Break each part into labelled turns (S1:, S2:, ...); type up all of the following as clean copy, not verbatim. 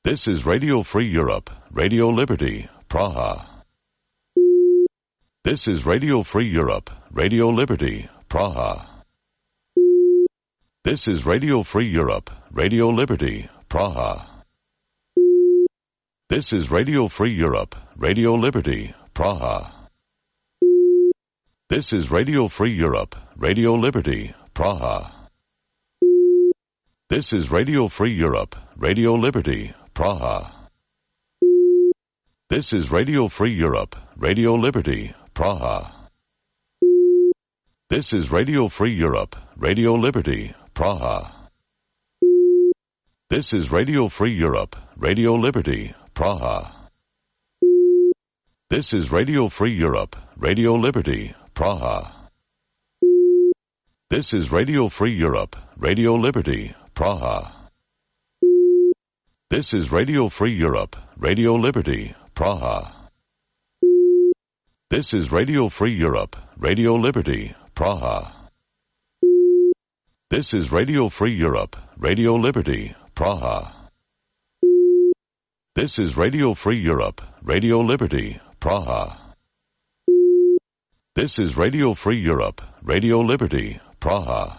S1: This is Radio Free Europe, Radio Liberty, Praha. This is Radio Free Europe, Radio Liberty, Praha. This is Radio Free Europe, Radio Liberty, Praha. This is Radio Free Europe, Radio Liberty, Praha. This is Radio Free Europe, Radio Liberty, Praha. This is Radio Free Europe, Radio Liberty, Praha. This is Radio Free Europe, Radio Liberty, Praha. This is Radio Free Europe, Radio Liberty, Praha. This is Radio Free Europe, Radio Liberty, Praha. This is Radio Free Europe, Radio Liberty, Praha. This is Radio Free Europe, Radio Liberty, Praha. This is Radio Free Europe, Radio Liberty, Praha. This is Radio Free Europe, Radio Liberty, Praha. This is Radio Free Europe, Radio Liberty, Praha. This is Radio Free Europe, Radio Liberty, Praha. This is Radio Free Europe, Radio Liberty, Praha.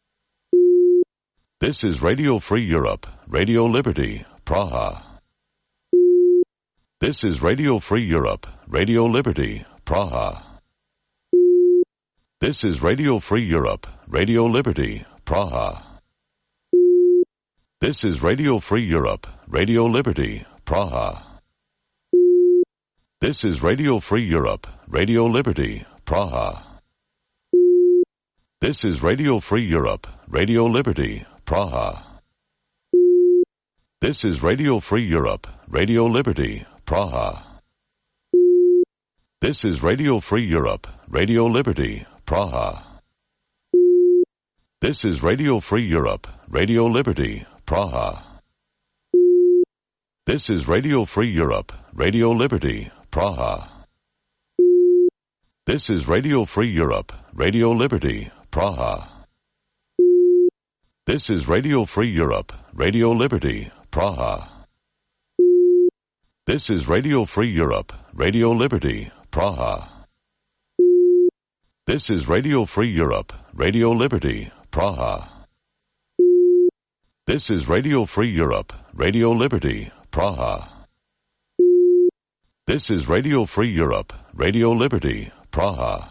S1: This is Radio Free Europe, Radio Liberty, Praha. This is Radio Free Europe, Radio Liberty, Praha. This is Radio Free Europe, Radio Liberty, Praha. This is Radio Free Europe, Radio Liberty, Praha. This is Radio Free Europe, Radio Liberty, Praha. This is Radio Free Europe, Radio Liberty, Praha. This is Radio Free Europe, Radio Liberty, Praha. This is Radio Free Europe, Radio Liberty, Praha. This is Radio Free Europe, Radio Liberty, Praha. This is Radio Free Europe, Radio Liberty, Praha. This is Radio Free Europe, Radio Liberty, Praha. This is Radio Free Europe, Radio Liberty, Praha. This is Radio Free Europe, Radio Liberty, Praha. This is Radio Free Europe, Radio Liberty, Praha. This is Radio Free Europe, Radio Liberty, Praha. This is Radio Free Europe, Radio Liberty, Praha.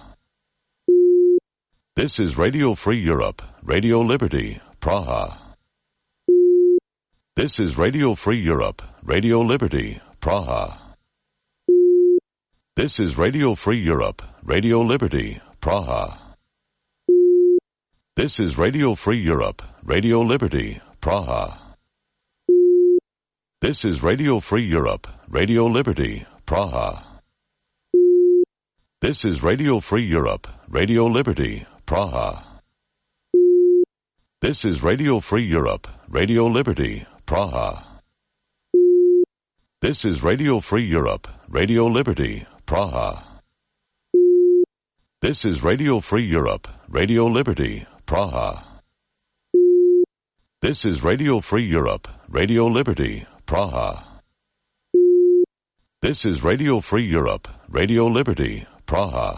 S1: This is Radio Free Europe, Radio Liberty, Praha. This is Radio Free Europe, Radio Liberty, Praha. This is Radio Free Europe, Radio Liberty, Praha. This is Radio Free Europe, Radio Liberty, Praha. This is Radio Free Europe, Radio Liberty, Praha. This is Radio Free Europe, Radio Liberty, Praha. This is Radio Free Europe, Radio Liberty, Praha. This is Radio Free Europe, Radio Liberty, Praha. This is Radio Free Europe, Radio Liberty, Praha. This is Radio Free Europe, Radio Liberty, Praha. This is Radio Free Europe, Radio Liberty, Praha.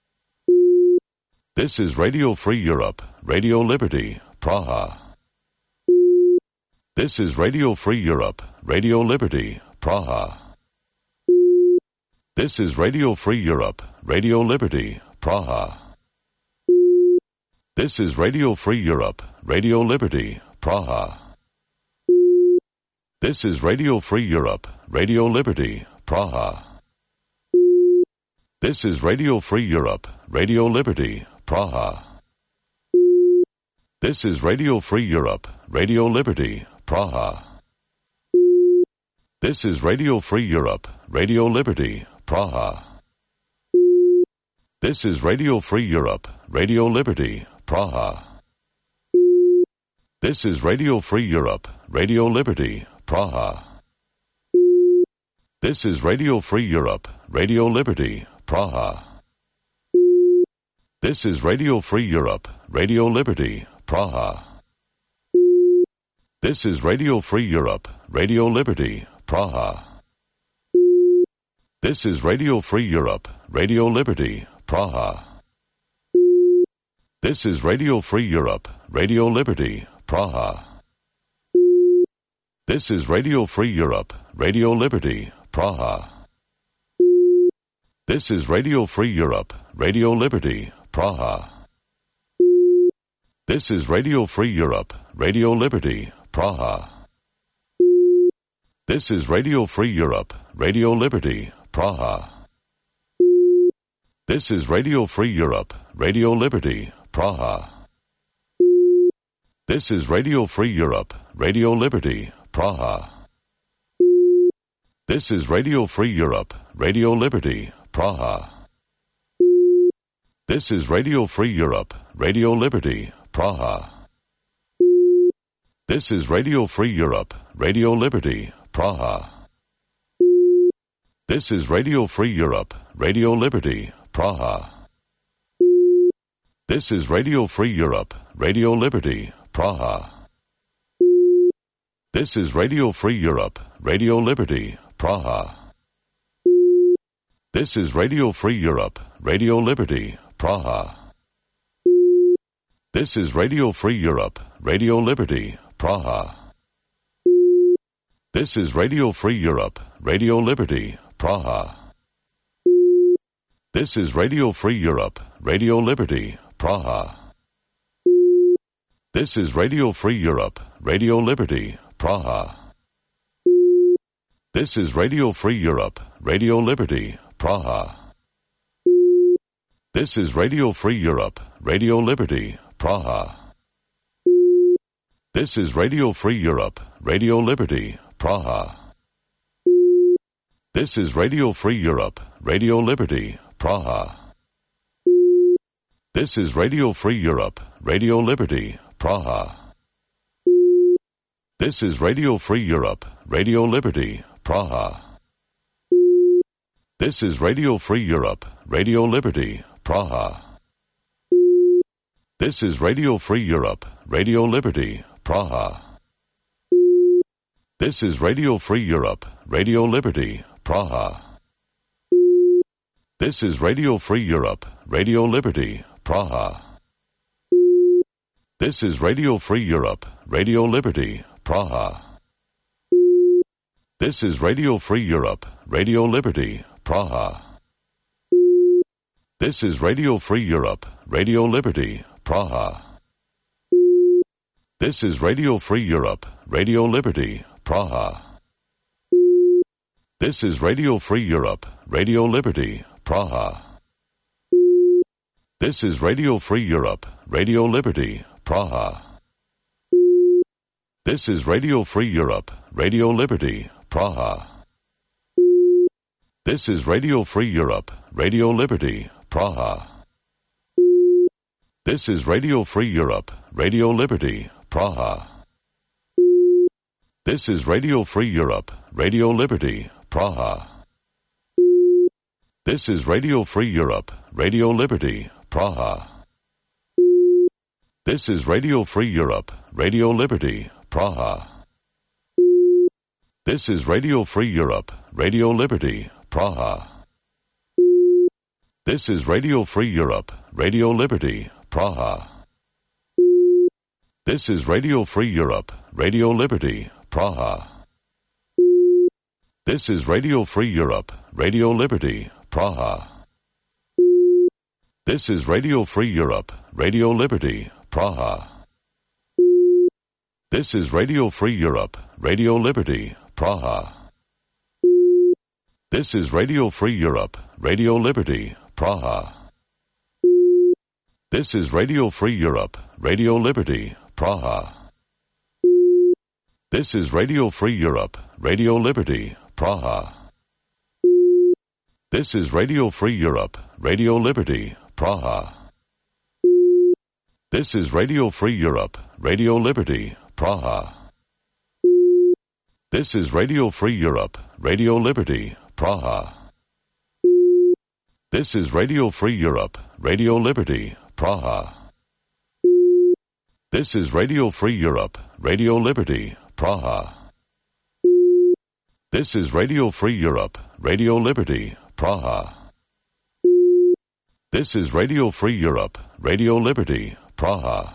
S1: This is Radio Free Europe, Radio Liberty, Praha. This is Radio Free Europe, Radio Liberty, Praha. This is Radio Free Europe, Radio Liberty, Praha. This is Radio Free Europe, Radio Liberty, Praha. This is Radio Free Europe, Radio Liberty, Praha. This is Radio Free Europe, Radio Liberty, Praha. This is Radio Free Europe, Radio Liberty, Praha. This is Radio Free Europe, Radio Liberty, Praha. This is Radio Free Europe, Radio Liberty, Praha. This is Radio Free Europe, Radio Liberty, Praha. This is Radio Free Europe, Radio Liberty, Praha. This is Radio Free Europe, Radio Liberty, Praha. This is Radio Free Europe, Radio Liberty, Praha. This is Radio Free Europe, Radio Liberty, Praha. This is Radio Free Europe, Radio Liberty, Praha. This is Radio Free Europe, Radio Liberty, Praha. This is Radio Free Europe, Radio Liberty, Praha. This is Radio Free Europe, Radio Liberty, Praha. This is Radio Free Europe, Radio Liberty, Praha. This is Radio Free Europe, Radio Liberty, Praha. This is Radio Free Europe, Radio Liberty, Praha. This is Radio Free Europe, Radio Liberty, Praha. This is Radio Free Europe, Radio Liberty, Praha. This is Radio Free Europe, Radio Liberty, Praha. This is Radio Free Europe, Radio Liberty, Praha. This is Radio Free Europe, Radio Liberty, Praha. This is Radio Free Europe, Radio Liberty, Praha. This is Radio Free Europe, Radio Liberty, Praha. This is Radio Free Europe, Radio Liberty, Praha. This is Radio Free Europe, Radio Liberty, Praha. This is Radio Free Europe, Radio Liberty, Praha. This is Radio Free Europe, Radio Liberty, Praha. This is Radio Free Europe, Radio Liberty, Praha. This is Radio Free Europe, Radio Liberty, Praha. This is Radio Free Europe, Radio Liberty, Praha. This is Radio Free Europe, Radio Liberty, Praha. This is Radio Free Europe, Radio Liberty, Praha. This is Radio Free Europe, Radio Liberty, Praha. This is Radio Free Europe, Radio Liberty, Praha. This is Radio Free Europe, Radio Liberty, Praha. This is Radio Free Europe, Radio Liberty, Praha. This is Radio Free Europe, Radio Liberty, Praha. This is Radio Free Europe, Radio Liberty, Praha. This is Radio Free Europe, Radio Liberty, Praha. This is Radio Free Europe, Radio Liberty, Praha. This is Radio Free Europe, Radio Liberty, Praha. This is Radio Free Europe, Radio Liberty, Praha. This is Radio Free Europe, Radio Liberty, Praha. This is Radio Free Europe, Radio Liberty, Praha. This is Radio Free Europe, Radio Liberty, Praha. This is Radio Free Europe, Radio Liberty, Praha. This is Radio Free Europe, Radio Liberty, Praha. This is Radio Free Europe, Radio Liberty, Praha. This is Radio Free Europe, Radio Liberty, Praha. This is Radio Free Europe, Radio Liberty, Praha. This is Radio Free Europe, Radio Liberty, Praha. This is Radio Free Europe, Radio Liberty, Praha. This is Radio Free Europe, Radio Liberty, Praha. This is Radio Free Europe, Radio Liberty, Praha. This is Radio Free Europe, Radio Liberty, Praha. This is Radio Free Europe, Radio Liberty, Praha. This is Radio Free Europe, Radio Liberty, Praha. This is Radio Free Europe, Radio Liberty, Praha. This is Radio Free Europe, Radio Liberty, Praha. This is Radio Free Europe, Radio Liberty, Praha. This is Radio Free Europe, Radio Liberty, Praha. This is Radio Free Europe, Radio Liberty, Praha. This is Radio Free Europe, Radio Liberty, Praha. This is Radio Free Europe, Radio Liberty, Praha. This is Radio Free Europe, Radio Liberty, Praha.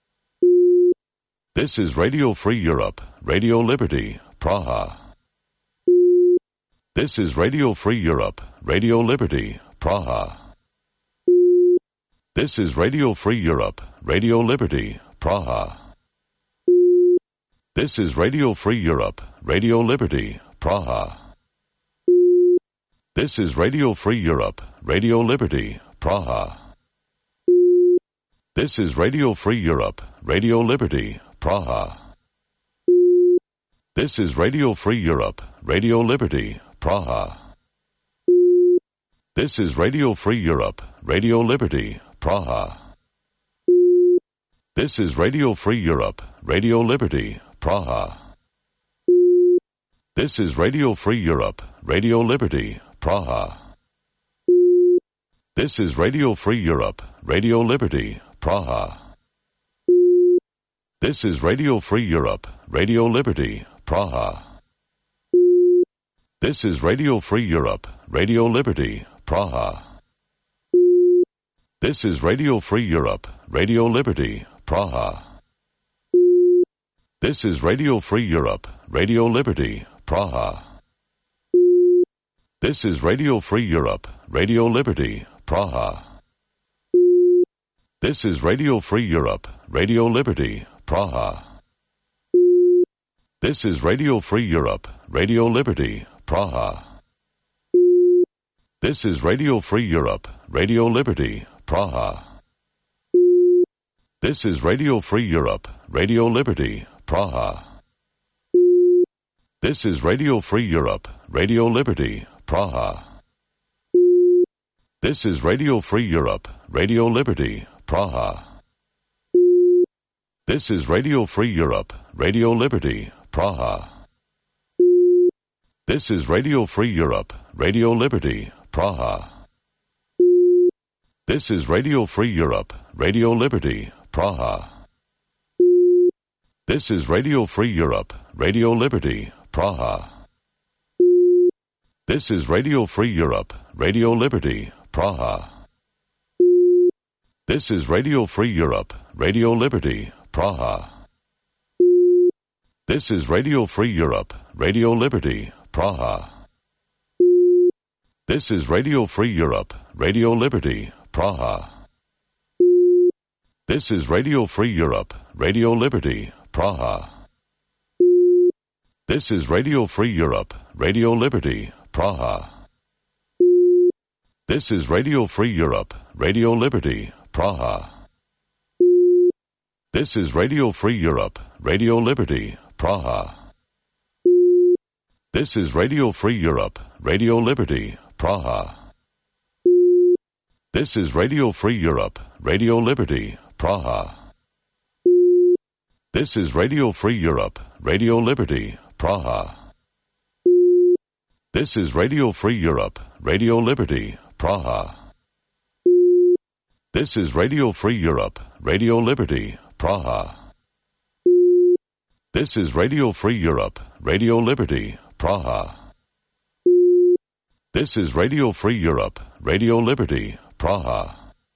S1: This is Radio Free Europe, Radio Liberty, Praha. This is Radio Free Europe, Radio Liberty, Praha. This is Radio Free Europe, Radio Liberty, Praha. This is Radio Free Europe, Radio Liberty, Praha. This is Radio Free Europe, Radio Liberty, Praha. This is Radio Free Europe, Radio Liberty, Praha. This is Radio Free Europe, Radio Liberty, Praha. This is Radio Free Europe, Radio Liberty, Praha. This is Radio Free Europe, Radio Liberty, Praha. This is Radio Free Europe, Radio Liberty, Praha. This is Radio Free Europe, Radio Liberty, Praha. This is Radio Free Europe, Radio Liberty, Praha. This is Radio Free Europe, Radio Liberty, Praha. This is Radio Free Europe, Radio Liberty, Praha. This is Radio Free Europe, Radio Liberty, Praha. This is Radio Free Europe, Radio Liberty, Praha. This is Radio Free Europe, Radio Liberty, Praha. This is Radio Free Europe, Radio Liberty, Praha. This is Radio Free Europe, Radio Liberty, Praha. This is Radio Free Europe, Radio Liberty, Praha. This is Radio Free Europe, Radio Liberty, Praha. This is Radio Free Europe, Radio Liberty, Praha. This is Radio Free Europe, Radio Liberty, Praha. This is Radio Free Europe, Radio Liberty, Praha. This is Radio Free Europe, Radio Liberty, Praha. This is Radio Free Europe, Radio Liberty, Praha. This is Radio Free Europe, Radio Liberty, Praha. This is Radio Free Europe, Radio Liberty, Praha. This is Radio Free Europe, Radio Liberty, Praha. This is Radio Free Europe, Radio Liberty, Praha. This is Radio Free Europe, Radio Liberty, Praha. This is Radio Free Europe, Radio Liberty, Praha. This is Radio Free Europe, Radio Liberty, Praha. This is Radio Free Europe, Radio Liberty, Praha. This is Radio Free Europe, Radio Liberty, Praha. This is Radio Free Europe, Radio Liberty, Praha. This is Radio Free Europe, Radio Liberty, Praha. This is Radio Free Europe, Radio Liberty, Praha. This is Radio Free Europe, Radio Liberty, Praha. This is Radio Free Europe, Radio Liberty, Praha. This is Radio Free Europe, Radio Liberty, Praha.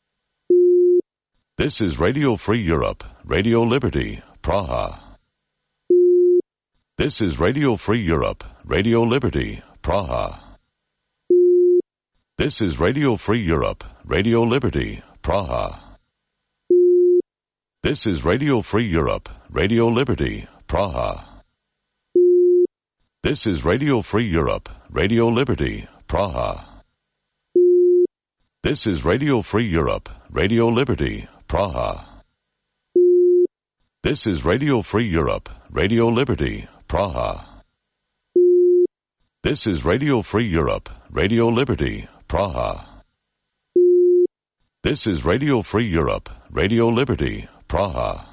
S1: This is Radio Free Europe, Radio Liberty, Praha. This is Radio Free Europe, Radio Liberty, Praha. This is Radio Free Europe, Radio Liberty, Praha. This is Radio Free Europe, Radio Liberty, Praha. This is Radio Free Europe, Radio Liberty, Praha. This is Radio Free Europe, Radio Liberty, Praha. This is Radio Free Europe, Radio Liberty, Praha. This is Radio Free Europe, Radio Liberty, Praha. This is Radio Free Europe, Radio Liberty, Praha.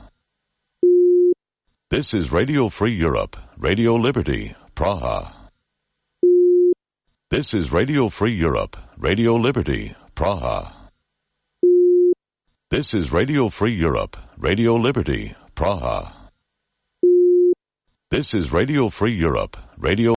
S1: This is Radio Free Europe, Radio Liberty, Praha. This is Radio Free Europe, Radio Liberty, Praha. This is Radio Free Europe, Radio Liberty, Praha. This is Radio Free Europe, Radio